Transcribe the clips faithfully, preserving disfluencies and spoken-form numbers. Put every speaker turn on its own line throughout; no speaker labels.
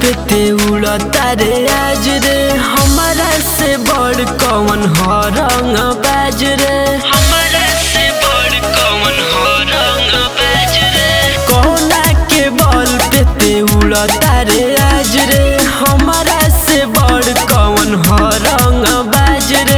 पे ते उड़ता रे आज रे। हमारा से बड़ कौन हो रंग बाज रे। हमारा से बड़ कौन हो रंग बाज रे। कोना के बल पे ते उड़ता रे आज रे। हमारा से बड़ कौन हो रंग बाज रे।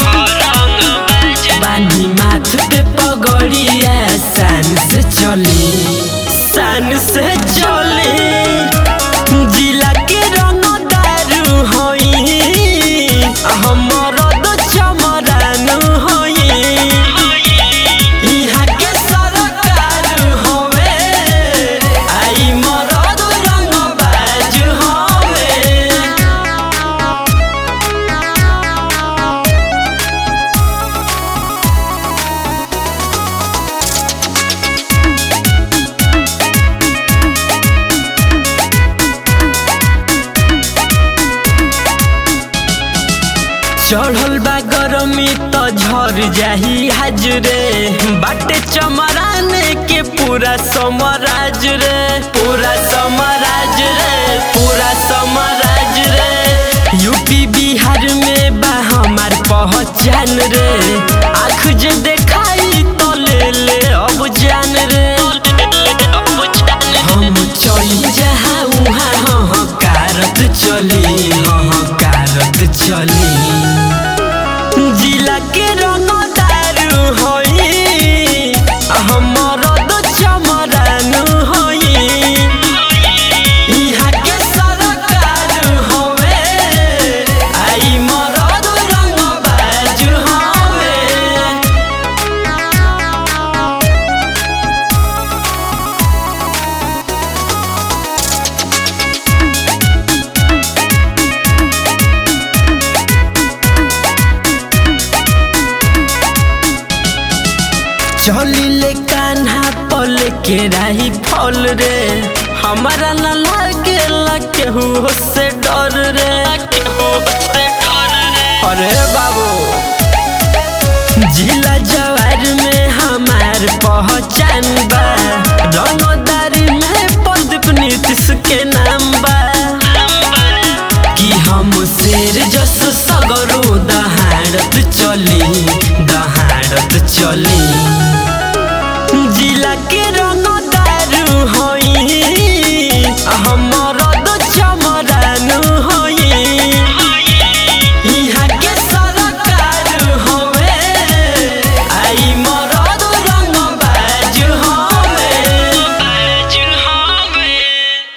बानी माथ पे पगड़िया सान से चली सान से चली। जिला के रंग दारू होई हमर दो चमरानु होई। इहाँ के सरकार होवे आई मरद रंग बाज होवे। चढ़ल बा गरमी तो झर जाही हाजरे। बाटे चमराने के पूरा समराज रे। पूरा समराज रे पूरा समराज रे। यूपी बिहार में बा हमार पहचान रे। आँख जे देखाई तो ले ले अब जान रे। हम चली जहाँ उहाँ हाँ कारत चली हाँ कारत चली। जिला के रंग दारू होई हमर दो चमरानु होई। इहाँ के सरकार होवे आई मरद रंग बाज होवे। चली ले कान्हा पल के राही फल रे। हमारा न लागे केहू से डर रे। अरे बाबू जिला जवार में हमार पहचान बा। रंगदारी में प्रदीप नीतीश के नाम बा। कि हम शेर जस सगरो दहाड़त चली दहाड़त चली। जिला के रंग दारू होई हम